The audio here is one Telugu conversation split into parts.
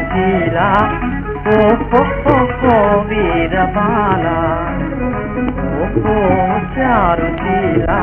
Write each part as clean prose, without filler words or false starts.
చారుశీలా ఓ వీరబాల ఓ చారుశీలా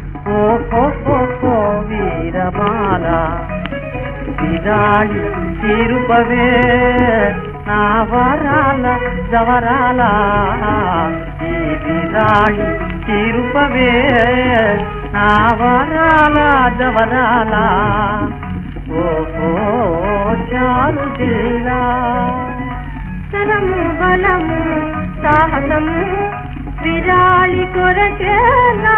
ఓ వీరబాల విరాళి తిరుపవే నా వరాల జవరాల ఈ విరాళి తిరుపవే నా వరాల జవరాల ఓహో చారుశీలా తనము బలము సాహసము విరాళి కొరకేనా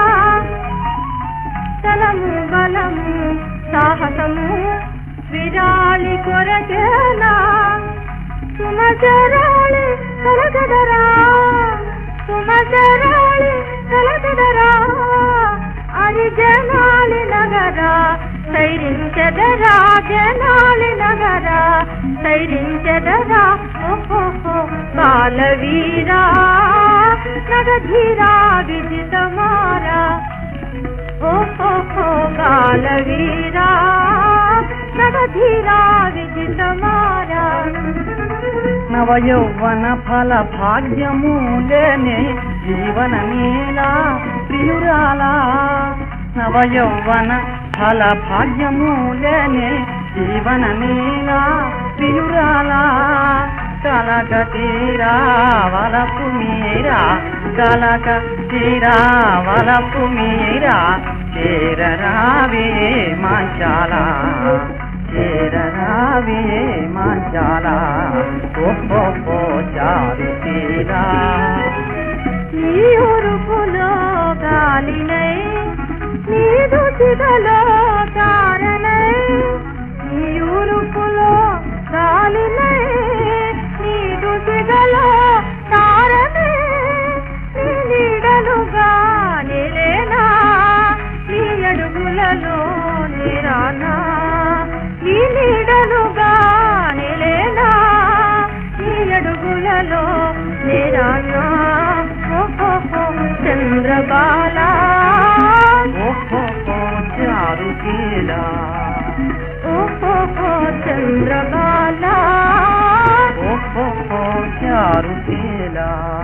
తనము బలము సాహసము విరాళి కొరకేనా సుమచరాళి కలకదరా సుమచరాళి కలకదరా అది జనాలి నగరా సైరించదరా జనాలి నగరా సైరించదరా ఓహో బాలవీరా నగధీరా విజితమారా ఓహో బాలవీరా నగధీరా విజితమారా నవయౌవన ఫల భాగ్యము లేనే జీవన నీలా ప్రియురాలా నవయౌవన ఫల భాగ్యము లేనే జీవన నీలా ప్రియురాలా కలక తీరా వలపు మీరా కలక తీరా వలపు మీరా చేరరావే మంచాలా చేరరావే మంచాలా ఓహో చారుశీలా నీ ఉరుపులో గాలినై నీ దుసిగలో తారనై నీ ఉరుపులో గాలినై నీ దుసిగలో తారనై నీ నీడలుగా నిలేనా నీ అడుగులలో నిరానా నీ నీడలుగా నిలేనా నీ అడుగులలో నిరానా చంద్రబాలా ఓహో చారుశీలా ఓహో చంద్రబాలా ఓహో చారుశీలా